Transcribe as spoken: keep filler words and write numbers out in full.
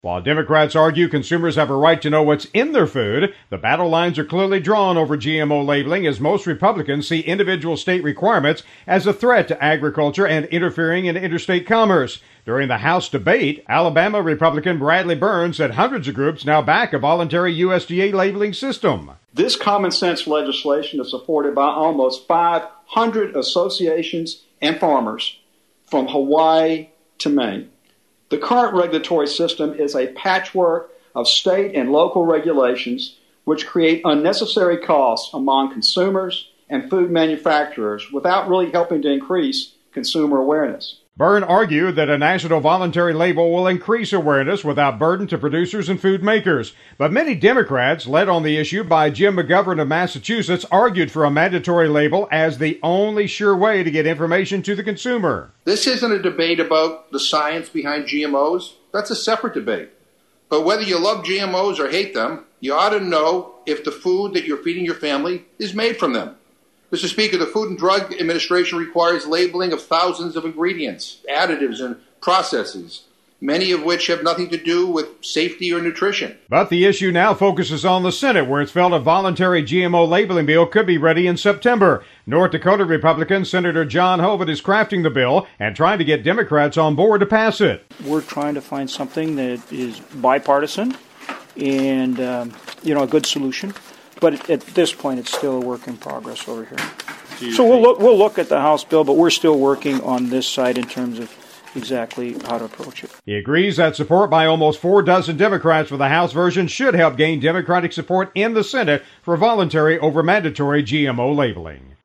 While Democrats argue consumers have a right to know what's in their food, the battle lines are clearly drawn over G M O labeling as most Republicans see individual state requirements as a threat to agriculture and interfering in interstate commerce. During the House debate, Alabama Republican Bradley Burns said hundreds of groups now back a voluntary U S D A labeling system. This common sense legislation is supported by almost five hundred associations and farmers from Hawaii to Maine. The current regulatory system is a patchwork of state and local regulations which create unnecessary costs among consumers and food manufacturers without really helping to increase consumer awareness. Byrne argued that a national voluntary label will increase awareness without burden to producers and food makers. But many Democrats, led on the issue by Jim McGovern of Massachusetts, argued for a mandatory label as the only sure way to get information to the consumer. This isn't a debate about the science behind G M Os. That's a separate debate. But whether you love G M Os or hate them, you ought to know if the food that you're feeding your family is made from them. Mister Speaker, the Food and Drug Administration requires labeling of thousands of ingredients, additives, and processes, many of which have nothing to do with safety or nutrition. But the issue now focuses on the Senate, where it's felt a voluntary G M O labeling bill could be ready in September. North Dakota Republican Senator John Hoeven is crafting the bill and trying to get Democrats on board to pass it. We're trying to find something that is bipartisan and, um, you know, a good solution. But at this point, it's still a work in progress over here. So we'll look, we'll look at the House bill, but we're still working on this side in terms of exactly how to approach it. He agrees that support by almost four dozen Democrats for the House version should help gain Democratic support in the Senate for voluntary over mandatory G M O labeling.